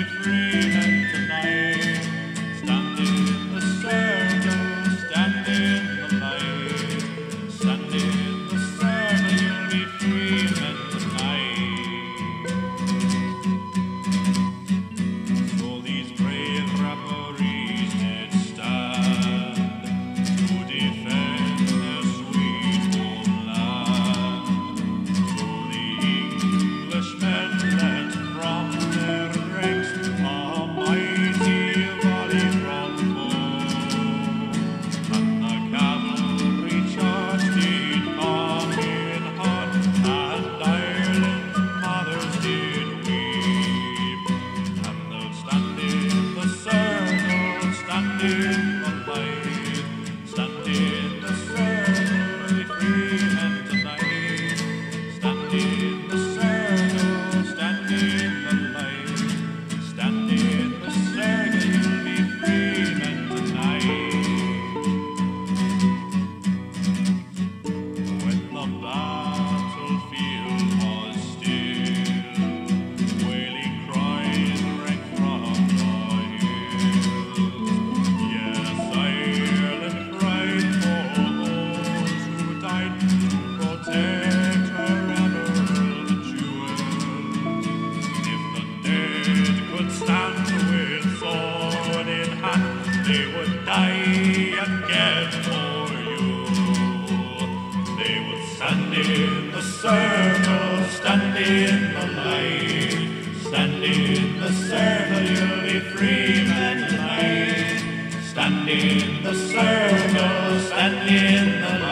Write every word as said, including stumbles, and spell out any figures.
free men tonight. Stand in the circle, stand in the light. Stand in the circle, you'll be free men tonight. So these brave Rapparees did stand to defend their sweet homeland. So the Englishmen led from their ranks a mighty volley from foe, and the cavalry charged did come in hot, and Ireland's mothers did weep. And they'll stand in the circle, stand in the light, stand in the circle, be free men tonight. Stand in the circle, stand in the light, stand in the circle, you'll be free men tonight. When the battlefield was still, wailing cries rang from the hills. Yes, Ireland cried for those who died to protect her emerald jewel. If the dead could stand with sword in hand, they would die again for you. They would stand in the circle, stand in the light, stand in the circle, you'll be free men tonight. Stand in the circle, stand in the light.